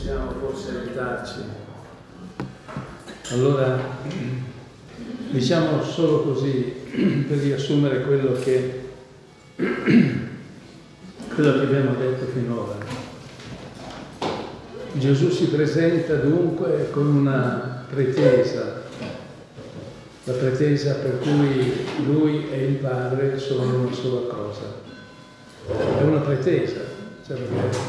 possiamo forse aiutarci. Allora, diciamo solo così, per riassumere quello che abbiamo detto finora. Gesù si presenta dunque con una pretesa, la pretesa per cui lui e il Padre sono una sola cosa. È una pretesa, cioè perché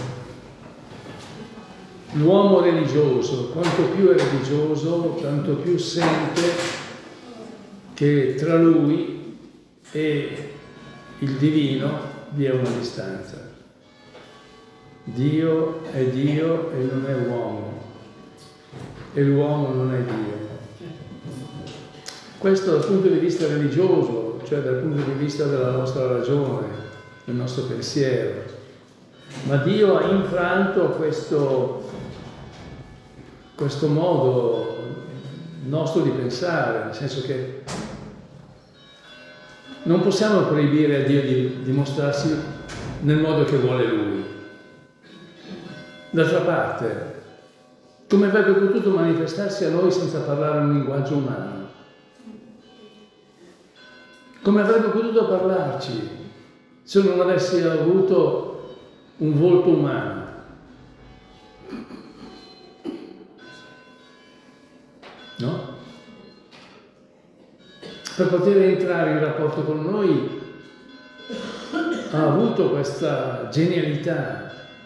l'uomo religioso, quanto più è religioso, tanto più sente che tra lui e il divino vi è una distanza. Dio è Dio e non è uomo, e l'uomo non è Dio. Questo dal punto di vista religioso, cioè dal punto di vista della nostra ragione, del nostro pensiero. Ma Dio ha infranto questo modo nostro di pensare, nel senso che non possiamo proibire a Dio di dimostrarsi nel modo che vuole Lui. D'altra parte, come avrebbe potuto manifestarsi a noi senza parlare un linguaggio umano? Come avrebbe potuto parlarci se non avessi avuto un volto umano? No? Per poter entrare in rapporto con noi ha avuto questa genialità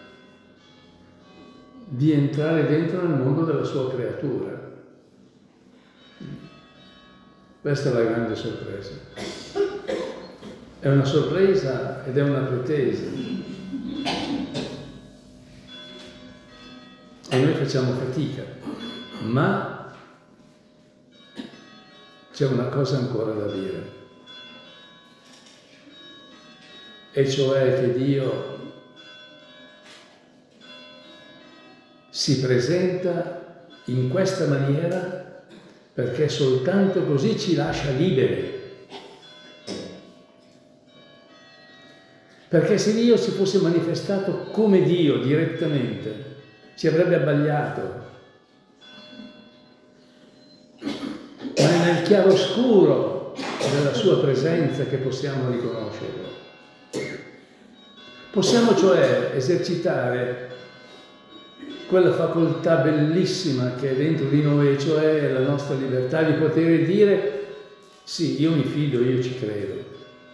di entrare dentro nel mondo della sua creatura. Questa è la grande sorpresa. È una sorpresa ed è una pretesa. E noi facciamo fatica, ma c'è una cosa ancora da dire. E cioè che Dio si presenta in questa maniera perché soltanto così ci lascia liberi. Perché se Dio si fosse manifestato come Dio direttamente, ci avrebbe abbagliato. Ma è nel chiaroscuro della sua presenza che possiamo riconoscerlo. Possiamo cioè esercitare quella facoltà bellissima che è dentro di noi, cioè la nostra libertà di poter dire sì, io mi fido, io ci credo.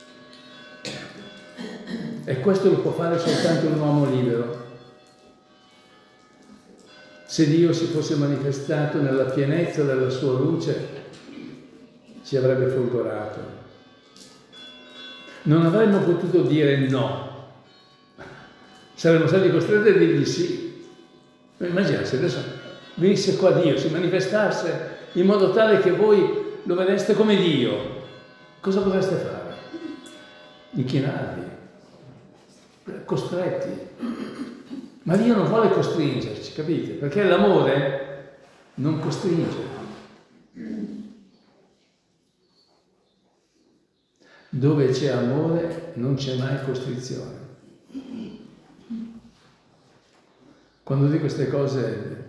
E questo lo può fare soltanto un uomo libero. Se Dio si fosse manifestato nella pienezza della sua luce, ci avrebbe folgorato. Non avremmo potuto dire no. Saremmo stati costretti a dirgli sì. Immaginate se adesso venisse qua Dio, si manifestasse in modo tale che voi lo vedeste come Dio. Cosa potreste fare? Inchinarvi. Costretti. Ma Dio non vuole costringerci, capite? Perché l'amore non costringe. Dove c'è amore non c'è mai costrizione. Quando dico queste cose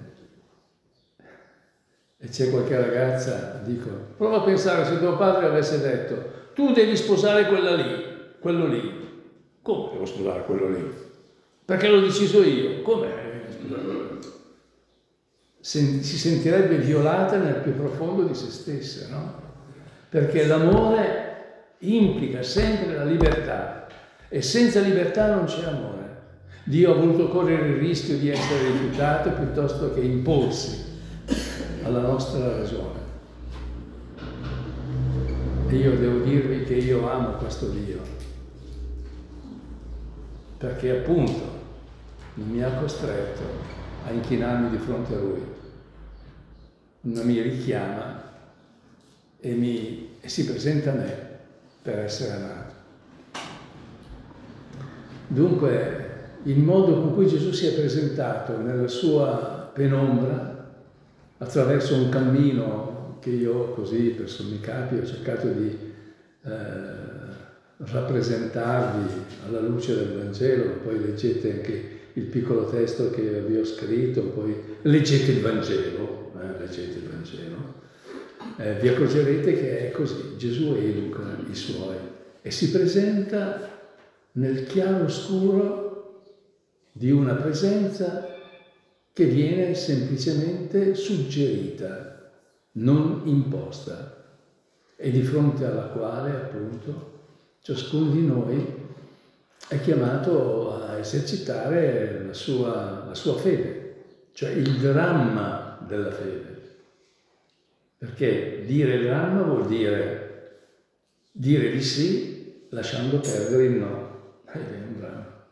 e c'è qualche ragazza, dico, prova a pensare se tuo padre avesse detto tu devi sposare quella lì, quello lì. Come devo sposare quello lì? Perché l'ho deciso io. Come sposare quello lì? Si sentirebbe violata nel più profondo di se stessa, no? Perché l'amore implica sempre la libertà e senza libertà non c'è amore. Dio ha voluto correre il rischio di essere rifiutato piuttosto che imporsi alla nostra ragione. E io devo dirvi che io amo questo Dio, perché appunto non mi ha costretto a inchinarmi di fronte a Lui, ma mi richiama e si presenta a me per essere amato. Dunque, il modo con cui Gesù si è presentato nella sua penombra, attraverso un cammino che io così per sommi capi ho cercato di rappresentarvi alla luce del Vangelo, poi leggete anche il piccolo testo che vi ho scritto, poi leggete il Vangelo, vi accorgerete che è così. Gesù educa i suoi e si presenta nel chiaro scuro di una presenza che viene semplicemente suggerita, non imposta, e di fronte alla quale, appunto, ciascuno di noi è chiamato a esercitare la sua fede, cioè il dramma della fede. Perché dire il dramma vuol dire di sì lasciando perdere il no. È un dramma.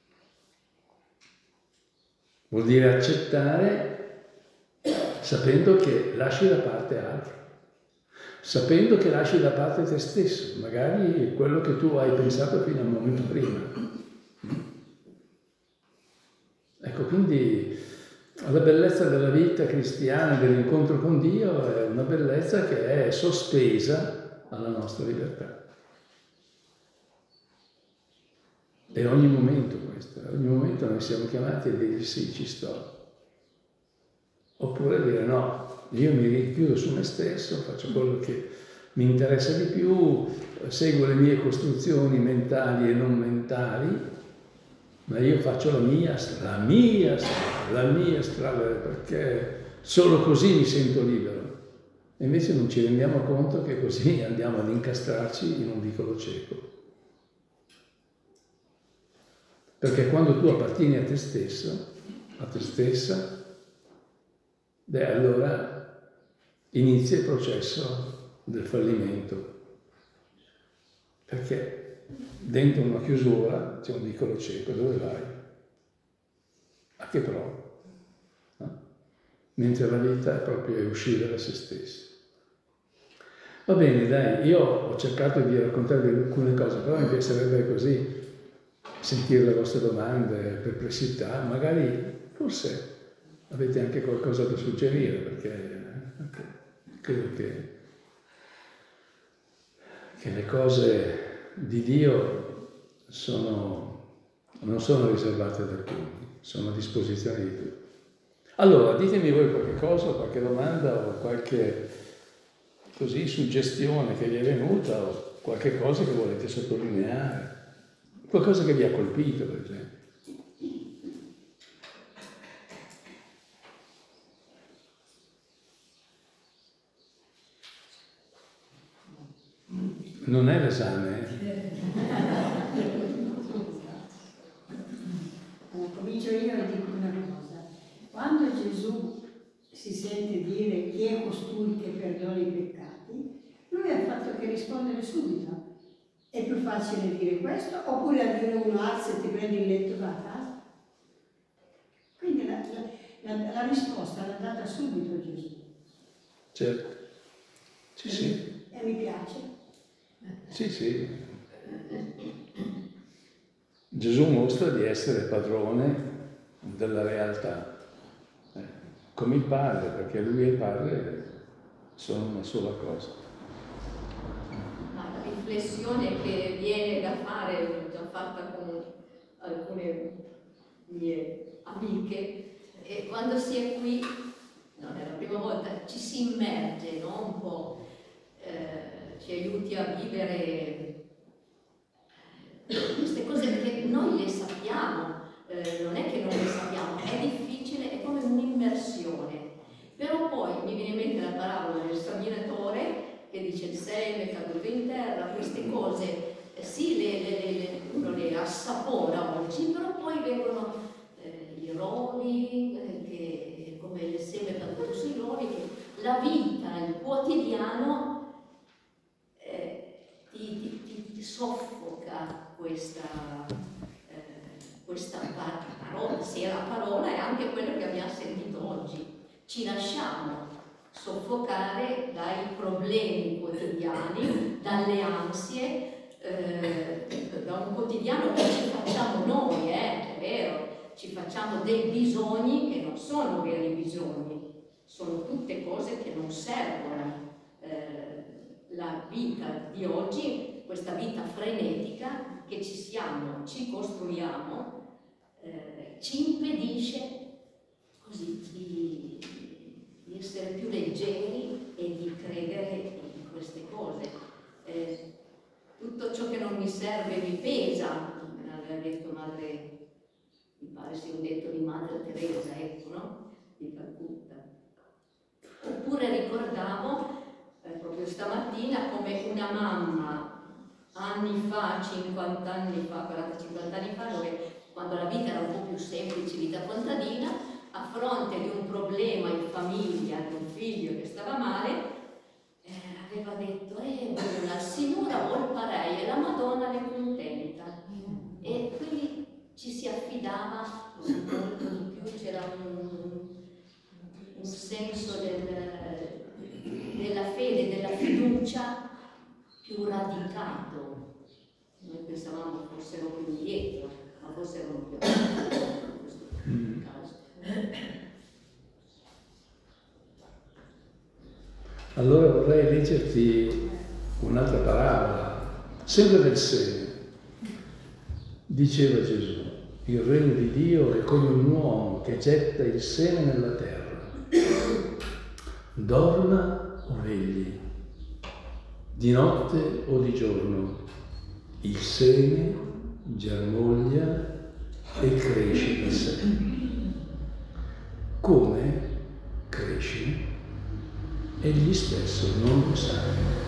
Vuol dire accettare sapendo che lasci da parte altro, sapendo che lasci da parte te stesso, magari quello che tu hai pensato fino al momento prima. Ecco, quindi la bellezza della vita cristiana, dell'incontro con Dio, è una bellezza che è sospesa alla nostra libertà. E ogni momento ogni momento noi siamo chiamati a dire sì, ci sto. Oppure dire no, io mi richiudo su me stesso, faccio quello che mi interessa di più, seguo le mie costruzioni mentali e non mentali, ma io faccio la mia strada, perché solo così mi sento libero. E invece non ci rendiamo conto che così andiamo ad incastrarci in un vicolo cieco. Perché quando tu appartieni a te stesso, a te stessa, allora inizia il processo del fallimento. Perché dentro una chiusura c'è un vicolo cieco, dove vai? A che prova? No? Mentre la vita è proprio uscire da se stessi. Va bene, dai, io ho cercato di raccontarvi alcune cose, però mi piacerebbe così sentire le vostre domande, perplessità, magari forse avete anche qualcosa da suggerire, perché credo che le cose di Dio non sono riservate ad alcuni, sono a disposizione di tutti. Allora, ditemi voi qualche cosa, qualche domanda o qualche così suggestione che vi è venuta o qualche cosa che volete sottolineare, qualcosa che vi ha colpito, per esempio. Non è l'esame. Comincio io e dico una cosa. Quando Gesù si sente dire chi è costui che perdona i peccati, lui ha fatto che rispondere subito. È più facile dire questo oppure a dire uno alza e ti prendi il letto e va a casa? Quindi la risposta l'ha data subito Gesù. Certo. Sì. E mi piace. Sì. Gesù mostra di essere padrone della realtà, come il Padre, perché Lui e il Padre sono una sola cosa. Ma la riflessione che viene da fare, l'ho già fatta con alcune mie amiche, e quando si è qui, non è la prima volta, ci si immerge, no? Un po', ci aiuti a vivere queste cose che noi le sappiamo, non è che non le sappiamo, è difficile, è come un'immersione. Però poi mi viene in mente la parabola del seminatore che dice il seme è caduto in terra, queste cose sì, uno le assapora oggi, però poi vengono i roni, che, come il seme caduto sui roni, che la vita, il quotidiano ti soffoca questa parola, sia la parola e anche quello che abbiamo sentito oggi. Ci lasciamo soffocare dai problemi quotidiani, dalle ansie, da un quotidiano che ci facciamo noi, è vero, ci facciamo dei bisogni che non sono veri bisogni, sono tutte cose che non servono. La vita di oggi, questa vita frenetica che ci costruiamo, ci impedisce così di essere più leggeri e di credere in queste cose. Tutto ciò che non mi serve mi pesa, come aveva detto madre, mi pare sia un detto di madre Teresa, ecco, no? Di Calcutta. Oppure ricordavo proprio stamattina come una mamma anni fa, 50 anni fa, 40-50 anni fa, dove quando la vita era un po' più semplice, vita contadina, a fronte di un problema in famiglia, di un figlio che stava male, aveva detto, la signora vuol parei e la Madonna le contenta. E quindi ci si affidava molto di più, c'era un senso della fede, della fiducia più radicato. Noi pensavamo fossero più indietro, ma forse erano più avanti in questo caso. Allora vorrei leggerti un'altra parabola, sempre del seme. Diceva Gesù, il regno di Dio è come un uomo che getta il seme nella terra. Dorma o vegli, di notte o di giorno, il seme germoglia e cresce da sé. Come cresce? Egli stesso non lo sa,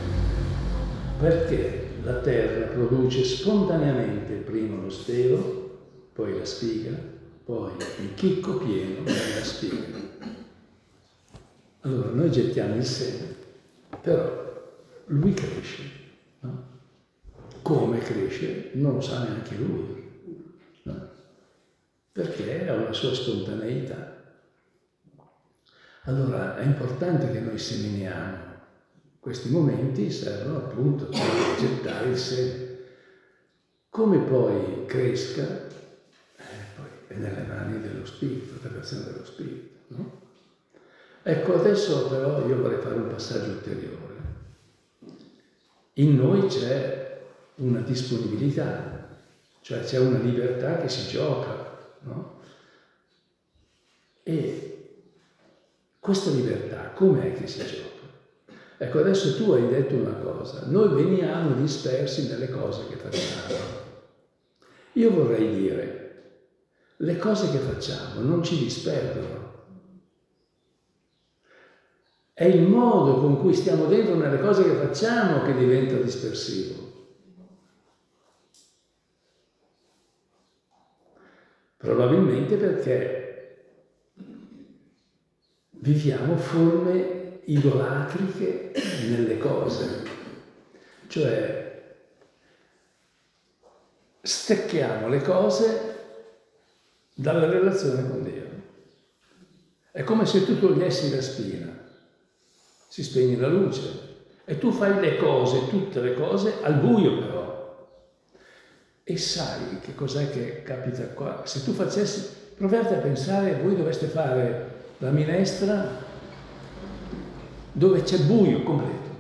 perché la terra produce spontaneamente prima lo stelo, poi la spiga, poi il chicco pieno della spiga. Allora noi gettiamo il seme, però lui cresce, no? Come cresce non lo sa neanche lui, no? Perché ha una sua spontaneità. Allora è importante che noi seminiamo. Questi momenti servono appunto per gettare il seme. Come poi cresca, poi è nelle mani dello Spirito, dell'azione dello Spirito, no? Ecco, adesso però io vorrei fare un passaggio ulteriore. In noi c'è una disponibilità, cioè c'è una libertà che si gioca, no? E questa libertà, com'è che si gioca? Ecco, adesso tu hai detto una cosa, noi veniamo dispersi nelle cose che facciamo. Io vorrei dire, le cose che facciamo non ci disperdono. È il modo con cui stiamo dentro nelle cose che facciamo che diventa dispersivo. Probabilmente perché viviamo forme idolatriche nelle cose, cioè stecchiamo le cose dalla relazione con Dio. È come se tu togliessi la spina, si spegne la luce e tu fai le cose, tutte le cose, al buio però. E sai che cos'è che capita qua? Se tu facessi, provate a pensare, voi dovreste fare la minestra dove c'è buio completo,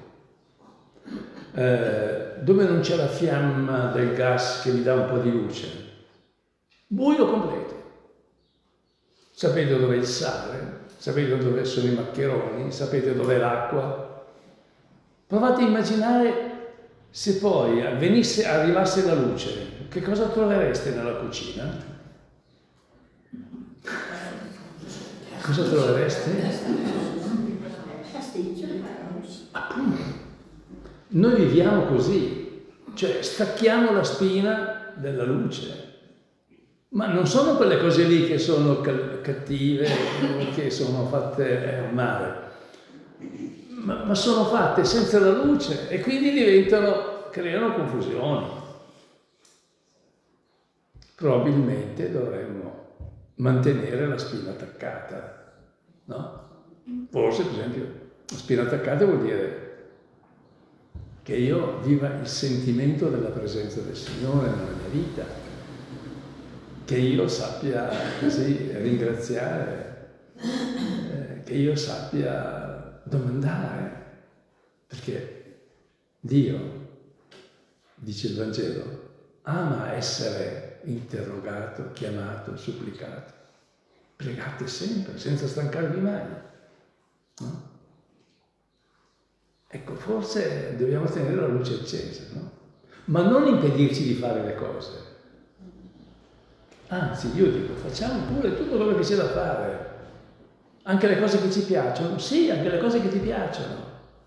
dove non c'è la fiamma del gas che vi dà un po' di luce, buio completo. Sapete dove è il sale, sapete dove sono i maccheroni, sapete dove è l'acqua. Provate a immaginare se poi arrivasse la luce, che cosa trovereste nella cucina? Cosa trovereste? Appunto. Noi viviamo così, cioè stacchiamo la spina della luce. Ma non sono quelle cose lì che sono cattive, che sono fatte male, ma sono fatte senza la luce e quindi creano confusione. Probabilmente dovremmo mantenere la spina attaccata, no? Forse, per esempio, la spina attaccata vuol dire che io viva il sentimento della presenza del Signore nella mia vita, che io sappia così ringraziare, che io sappia domandare, perché Dio, dice il Vangelo, ama essere interrogato, chiamato, supplicato. Pregate sempre, senza stancarvi mai. No? Ecco, forse dobbiamo tenere la luce accesa, no? Ma non impedirci di fare le cose. Anzi, io dico, facciamo pure tutto quello che c'è da fare. Anche le cose che ci piacciono? Sì, anche le cose che ti piacciono.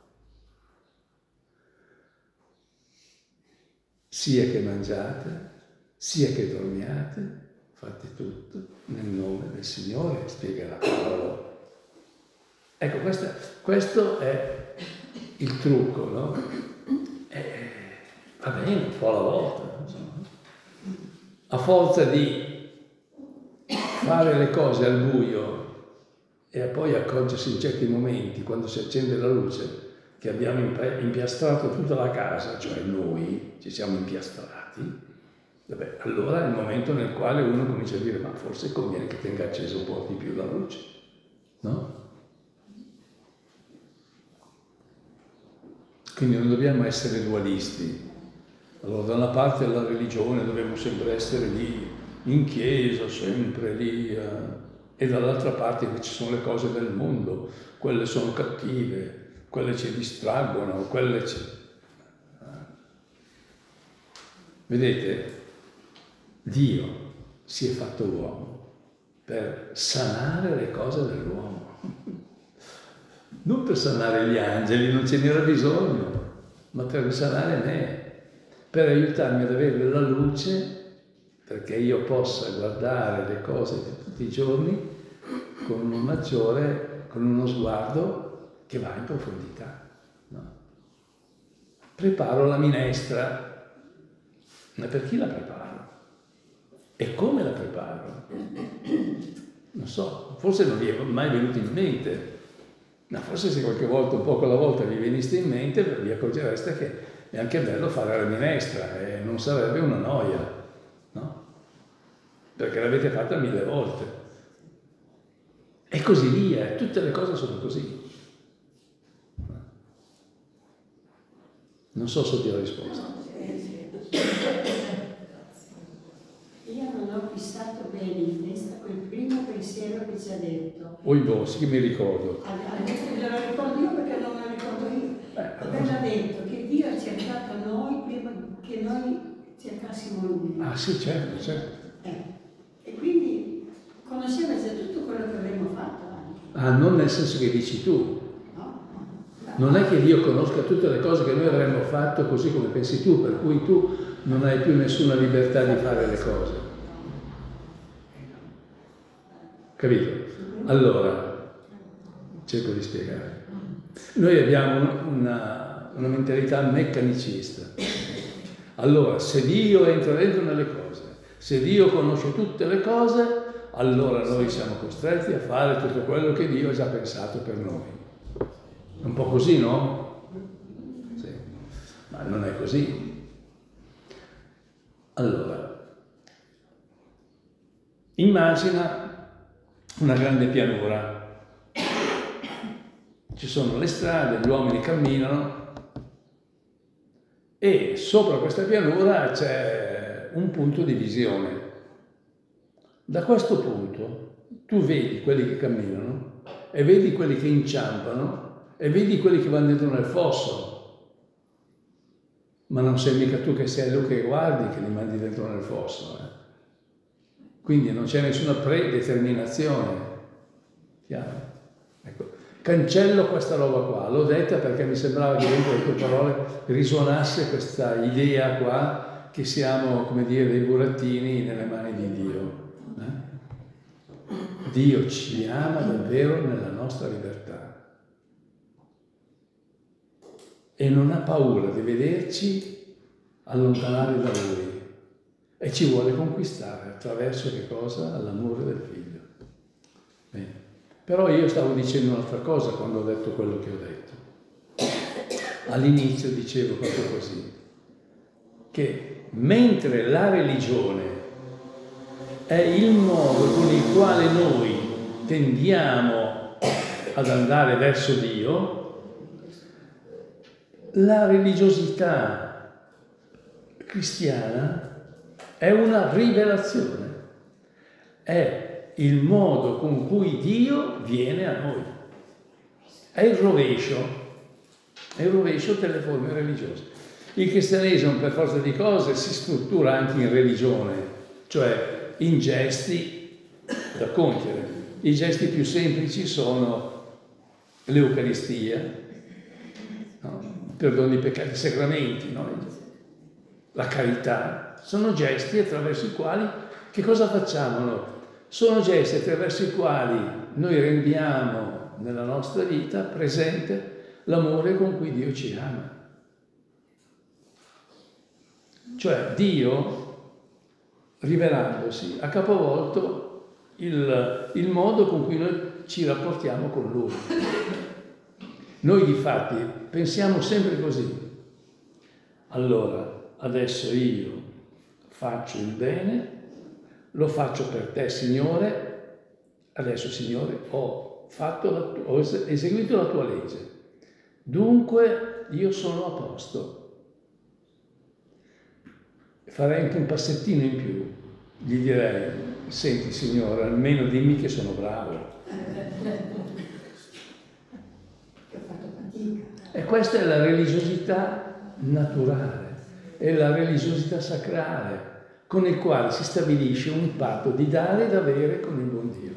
Sia che mangiate, sia che dormiate, fate tutto nel nome del Signore, spiegherà Paolo. Ecco, questo è il trucco, no? Va bene, un po' alla volta, insomma. A forza di fare le cose al buio e poi accorgersi in certi momenti, quando si accende la luce, che abbiamo impiastrato tutta la casa, cioè noi ci siamo impiastrati, vabbè, allora è il momento nel quale uno comincia a dire ma forse conviene che tenga accesa un po' di più la luce, no? Quindi non dobbiamo essere dualisti. Allora da una parte la religione dobbiamo sempre essere lì, in chiesa, sempre lì, e dall'altra parte ci sono le cose del mondo, quelle sono cattive, quelle ci distraggono, quelle ci... Vedete, Dio si è fatto uomo per sanare le cose dell'uomo, non per sanare gli angeli, non ce n'era bisogno, ma per sanare me, per aiutarmi ad avere la luce perché io possa guardare le cose di tutti i giorni con uno sguardo che va in profondità. No? Preparo la minestra, ma per chi la preparo? E come la preparo? Non so, forse non vi è mai venuto in mente, ma forse se qualche volta, un poco alla volta vi veniste in mente, vi accorgereste che è anche bello fare la minestra e non sarebbe una noia, no? Perché l'avete fatta 1000 volte. E così via, tutte le cose sono così. Non so se ti ho risposto. Io non ho fissato bene in testa quel primo pensiero che ci ha detto. Oibò, sì che mi ricordo. Me lo ricordo io perché non me lo ricordo io. Aveva detto che Dio ha cercato noi prima che noi cercassimo Lui. Ah sì, certo, certo. E quindi conosceva già tutto quello che avremmo fatto anche. Ah, non nel senso che dici tu. No? Non è che Dio conosca tutte le cose che noi avremmo fatto così come pensi tu, per cui tu non hai più nessuna libertà di fare le cose. Capito? Allora, cerco di spiegare. Noi abbiamo una mentalità meccanicista. Allora, se Dio entra dentro nelle cose, se Dio conosce tutte le cose, allora noi siamo costretti a fare tutto quello che Dio ha già pensato per noi. È un po' così, no? Sì. Ma non è così. Allora, immagina una grande pianura. Ci sono le strade, gli uomini camminano e sopra questa pianura c'è un punto di visione. Da questo punto tu vedi quelli che camminano e vedi quelli che inciampano e vedi quelli che vanno dentro nel fosso. Ma non sei mica tu che sei lui che guardi che li mandi dentro nel fosso. Quindi non c'è nessuna predeterminazione. Chiaro? Ecco, cancello questa roba qua. L'ho detta perché mi sembrava che dentro le tue parole risuonasse questa idea qua che siamo, come dire, dei burattini nelle mani di Dio. Dio ci ama davvero nella nostra libertà e non ha paura di vederci allontanare da Lui e ci vuole conquistare attraverso che cosa? L'amore del Figlio. Bene. Però io stavo dicendo un'altra cosa quando ho detto quello che ho detto. All'inizio dicevo proprio così, che mentre la religione è il modo con il quale noi tendiamo ad andare verso Dio, la religiosità cristiana è una rivelazione, è il modo con cui Dio viene a noi. È il rovescio delle forme religiose. Il cristianesimo, per forza di cose, si struttura anche in religione, cioè in gesti da compiere. I gesti più semplici sono l'Eucaristia, no? Il perdono di peccati, i sacramenti, no? La carità. Sono gesti attraverso i quali, che cosa facciamo? Sono gesti attraverso i quali noi rendiamo nella nostra vita presente l'amore con cui Dio ci ama. Cioè Dio, rivelandosi, ha capovolto il modo con cui noi ci rapportiamo con Lui. Noi difatti pensiamo sempre così. Allora, adesso io faccio il bene, lo faccio per te, Signore, adesso, Signore, ho eseguito la tua legge. Dunque io sono a posto. Farei anche un passettino in più, gli direi: senti Signore, almeno dimmi che sono bravo. E questa è la religiosità naturale, è la religiosità sacrale, con il quale si stabilisce un patto di dare ed avere con il buon Dio.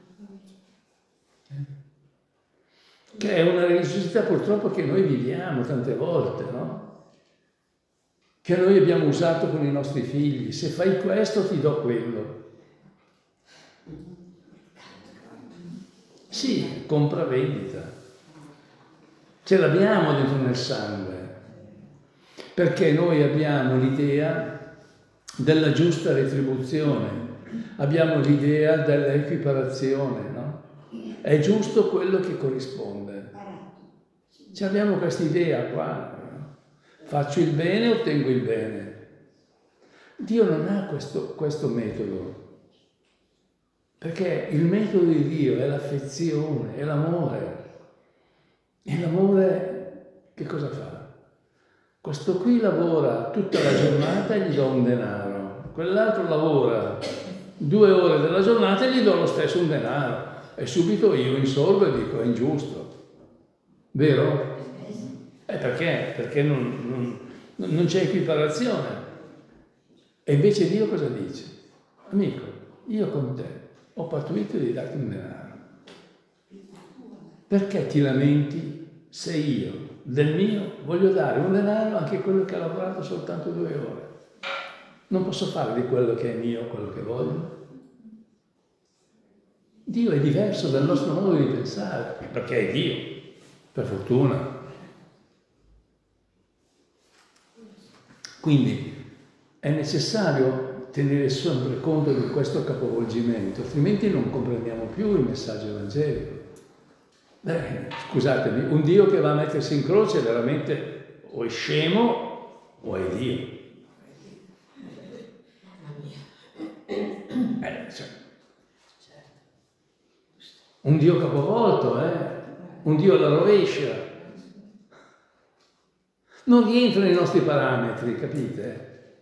Che è una religiosità purtroppo che noi viviamo tante volte, no? Che noi abbiamo usato con i nostri figli. Se fai questo ti do quello. Sì, compravendita. Ce l'abbiamo dentro nel sangue. Perché noi abbiamo l'idea della giusta retribuzione, abbiamo l'idea dell'equiparazione, no? È giusto quello che corrisponde. Ci abbiamo questa idea qua. Faccio il bene, ottengo il bene. Dio non ha questo metodo, perché il metodo di Dio è l'affezione, è l'amore. E l'amore che cosa fa? Questo qui lavora tutta la giornata e gli do un denaro, quell'altro lavora 2 ore della giornata e gli do lo stesso un denaro. E subito io insorgo e dico: è ingiusto. Vero? Perché? Perché non c'è equiparazione. E invece Dio cosa dice? Amico, io con te ho pattuito di darti un denaro. Perché ti lamenti se io del mio voglio dare un denaro anche a quello che ha lavorato soltanto 2 ore? Non posso fare di quello che è mio quello che voglio? Dio è diverso dal nostro modo di pensare, perché è Dio, per fortuna. Quindi è necessario tenere sempre conto di questo capovolgimento, altrimenti non comprendiamo più il messaggio evangelico. Scusatemi, un Dio che va a mettersi in croce veramente o è scemo o è Dio. Un Dio capovolto, un Dio alla rovescia. Non rientra nei nostri parametri, capite?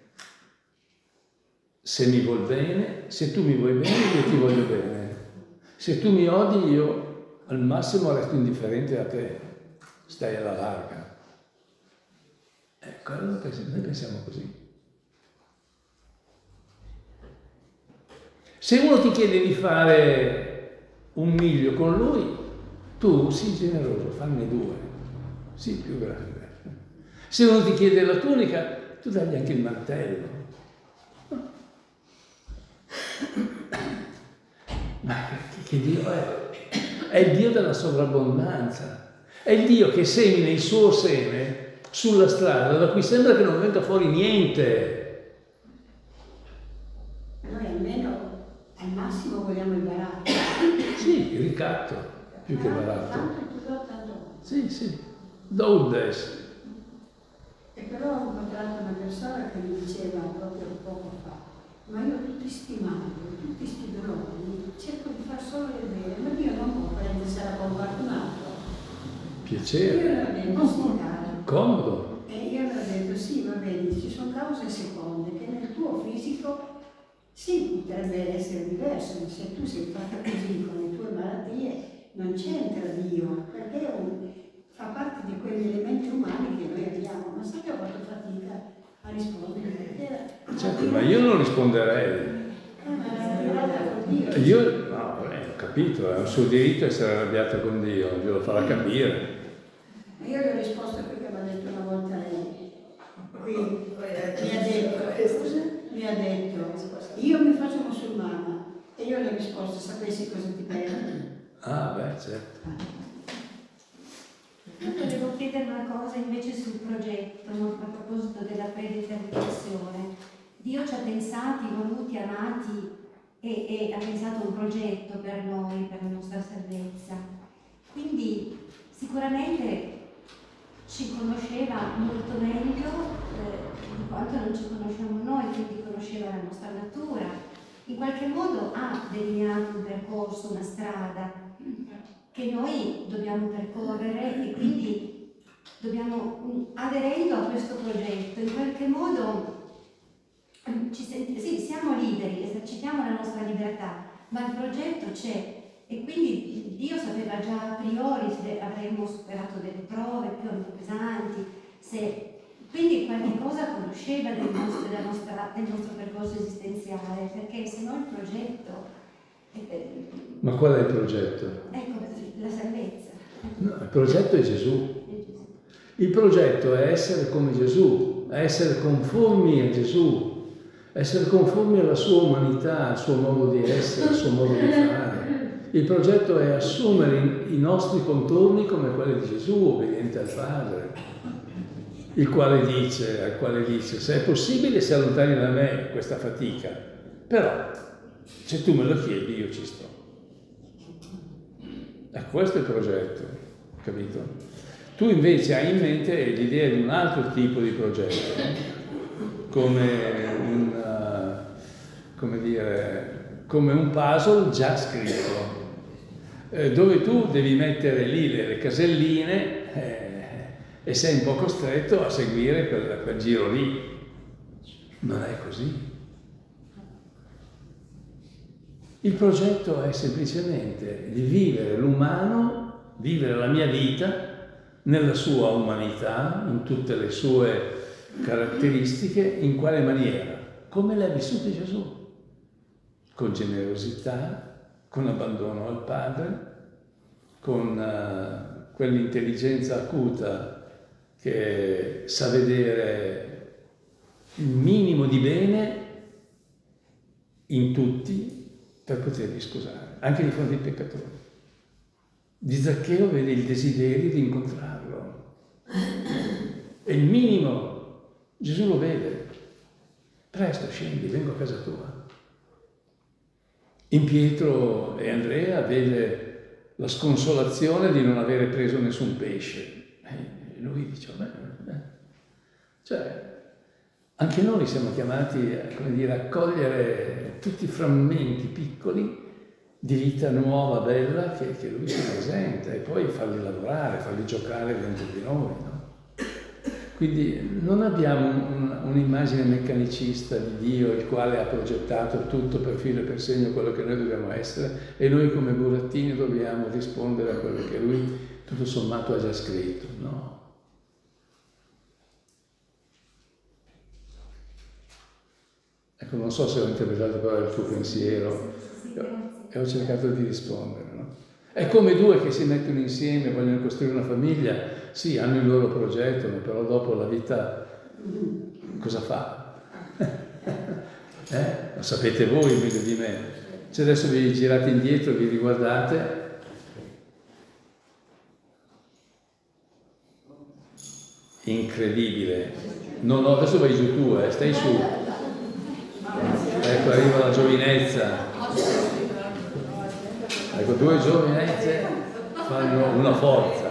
Se mi vuoi bene, se tu mi vuoi bene, io ti voglio bene. Se tu mi odi, io al massimo resto indifferente a te. Stai alla larga. Ecco, allora noi pensiamo così. Se uno ti chiede di fare un miglio con lui, tu sii generoso, fanne 2, sii più grande. Se uno ti chiede la tunica, tu dagli anche il mantello. Ma che Dio è? È il Dio della sovrabbondanza. È il Dio che semina il suo seme sulla strada da cui sembra che non venga fuori niente. Noi almeno al massimo vogliamo il baratto. Sì, il ricatto, più che baratto. Tanto ti do, tanto. Sì, Doudes. E però ho incontrato una persona che mi diceva proprio poco fa: ma io tutti sti mali, tutti sti dolori, cerco di far solo il bene, ma Dio non può prendersi a qualcun altro. Piacere. Io le ho detto sì, cara. Comodo. E io le ho detto sì, va bene, ci sono cause seconde, che nel tuo fisico Sì, potrebbe essere diverso, ma se tu sei fatta così con le tue malattie, non c'entra Dio, perché fa parte di quegli elementi umani che noi abbiamo. Ma sai che ho fatto fatica a rispondere? Certo, ma io non risponderei. Ma l'ha tirata con Dio. Io, no, ho capito, è un suo diritto essere arrabbiato con Dio, glielo farà capire. Io gli ho risposto a quello che mi ha detto una volta lei. Qui mi ha detto, io mi faccio musulmana. E io gli ho risposto, sapessi cosa ti perdi? Ah, beh, certo. Io volevo chiedere una cosa invece sul progetto, a proposito della predeterminazione. Dio ci ha pensati, voluti, amati e ha pensato un progetto per noi, per la nostra salvezza. Quindi sicuramente ci conosceva molto meglio di quanto non ci conosciamo noi, quindi conosceva la nostra natura. In qualche modo ha delineato un percorso, una strada che noi dobbiamo percorrere e quindi dobbiamo, aderendo a questo progetto, in qualche modo sì, siamo liberi, esercitiamo la nostra libertà, ma il progetto c'è e quindi Dio sapeva già a priori se avremmo superato delle prove più o meno pesanti, quindi qualche cosa conosceva del nostro percorso esistenziale, perché se no il progetto... Ma qual è il progetto? Ecco, la salvezza. No, il progetto è Gesù. Il progetto è essere come Gesù, è essere conformi a Gesù, essere conformi alla sua umanità, al suo modo di essere, al suo modo di fare. Il progetto è assumere i nostri contorni come quelli di Gesù, obbediente al Padre, al quale dice, se è possibile si allontani da me questa fatica, però se tu me lo chiedi io ci sto. Questo è il progetto, capito? Tu invece hai in mente l'idea di un altro tipo di progetto, come un puzzle già scritto, dove tu devi mettere lì le caselline e sei un po' costretto a seguire quel giro lì. Non è così. Il progetto è semplicemente di vivere l'umano, vivere la mia vita nella sua umanità, in tutte le sue caratteristiche, in quale maniera? Come l'ha vissuto Gesù? Con generosità, con abbandono al Padre, con quell'intelligenza acuta che sa vedere il minimo di bene in tutti per poterli scusare, anche di fronte ai peccatori. Di Zaccheo vede il desiderio di incontrarlo. E il minimo, Gesù lo vede. Presto scendi, vengo a casa tua. In Pietro e Andrea vede la sconsolazione di non avere preso nessun pesce. E lui dice, cioè, anche noi siamo chiamati a cogliere tutti i frammenti piccoli di vita nuova, bella, che lui ci presenta e poi farli lavorare, farli giocare dentro di noi, no? Quindi non abbiamo un'immagine meccanicista di Dio, il quale ha progettato tutto per filo e per segno quello che noi dobbiamo essere e noi come burattini dobbiamo rispondere a quello che lui tutto sommato ha già scritto, no? Ecco, non so se ho interpretato però il tuo pensiero e ho cercato di rispondere, no? È come due che si mettono insieme, vogliono costruire una famiglia, sì, hanno il loro progetto, ma però dopo la vita cosa fa? Lo sapete voi meglio di me. Se adesso vi girate indietro, vi riguardate, incredibile. No, adesso vai giù tu, stai su. Ecco, arriva la giovinezza. Ecco, due giovinezze fanno una forza.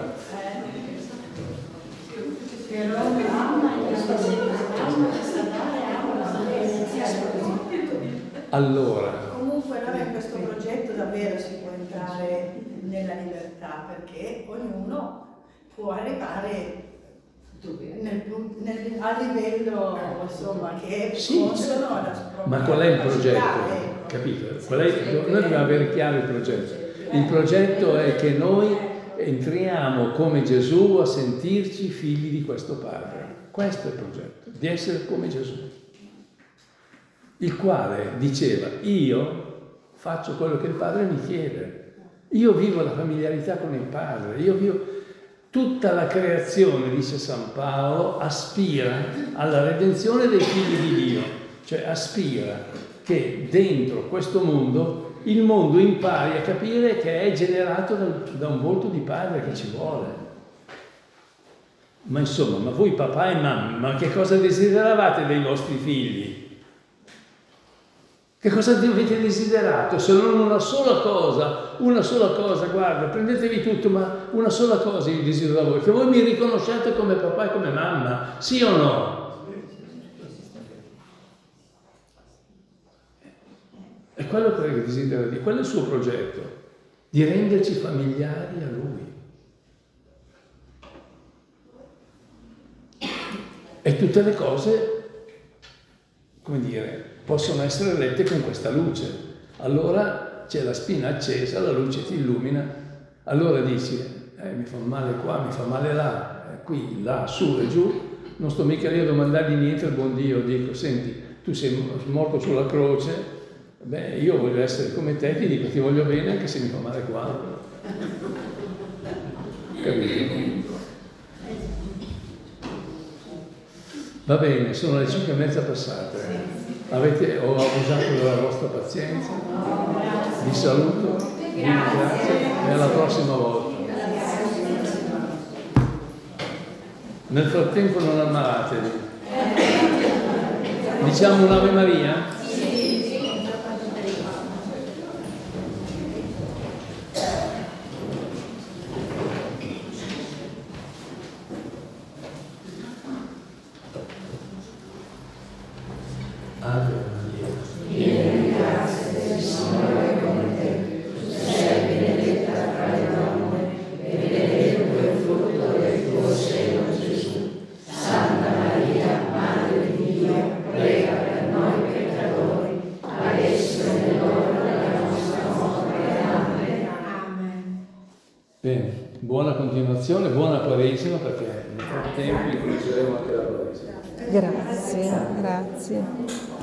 Allora. Comunque noi in questo progetto davvero si può entrare nella libertà perché ognuno può arrivare a livello insomma che è Sì, consono alla propria ma qual è il progetto? capacità, ecco. Capito? Noi dobbiamo avere chiaro il progetto. Il progetto è che noi entriamo come Gesù a sentirci figli di questo Padre. Questo è il progetto, di essere come Gesù, il quale diceva: io faccio quello che il Padre mi chiede, io vivo la familiarità con il Padre, io vivo. Tutta la creazione, dice San Paolo, aspira alla redenzione dei figli di Dio, cioè aspira che dentro questo mondo il mondo impari a capire che è generato da un volto di Padre che ci vuole. Ma insomma, ma voi papà e mamma, ma che cosa desideravate dei vostri figli? Che cosa avete desiderato? Se non una sola cosa, guarda, prendetevi tutto, ma una sola cosa io desidero da voi, che voi mi riconosciate come papà e come mamma, sì o no? È quello che desidera Dio, quello è il suo progetto, di renderci familiari a Lui. E tutte le cose, come dire, possono essere lette con questa luce. Allora c'è la spina accesa, la luce ti illumina, allora dici, mi fa male qua, mi fa male là, qui, là, su e giù, non sto mica lì a domandargli niente al buon Dio, dico, senti, tu sei morto sulla croce, beh, io voglio essere come te, ti dico, ti voglio bene anche se mi fa male qua. Capito? Va bene, sono le 5:30 passate. Ho abusato della vostra pazienza, vi saluto, vi ringrazio e alla prossima volta. Nel frattempo non ammalatevi. Diciamo un'Ave Maria? Ave Maria. Grazia del Signore è con te, tu sei benedetta tra le donne, e benedetto è il frutto del tuo seno, Gesù. Santa Maria, Madre di Dio, prega per noi peccatori, adesso è nell'ora della nostra morte. Amen. Bene, buona continuazione, buona Quaresima, perché nel frattempo incominceremo anche la Quaresima. Grazie, grazie.